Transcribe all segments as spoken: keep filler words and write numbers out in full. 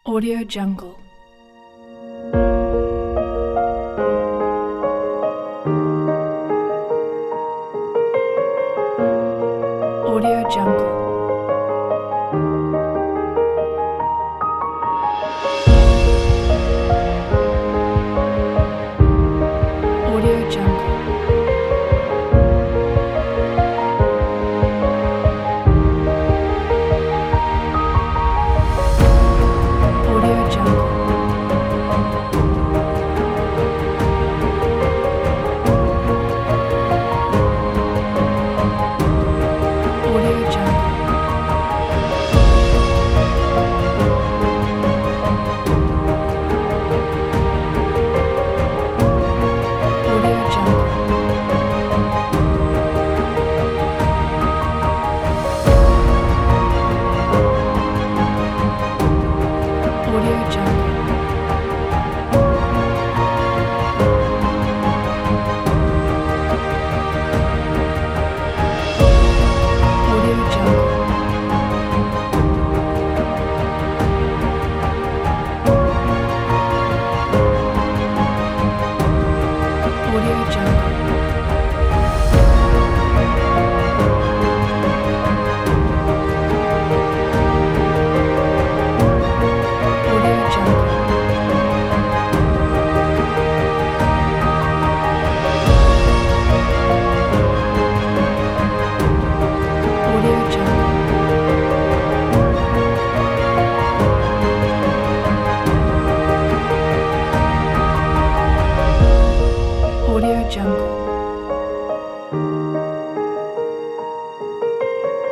Audio Jungle. Audio Jungle. Audio Jungle. Audio Jungle. Audio Jungle. Audio Jungle. Audio Jungle. Audio Jungle. Audio Jungle. Audio Jungle. Audio Jungle. Audio Jungle.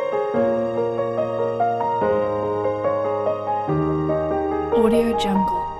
Audio Jungle.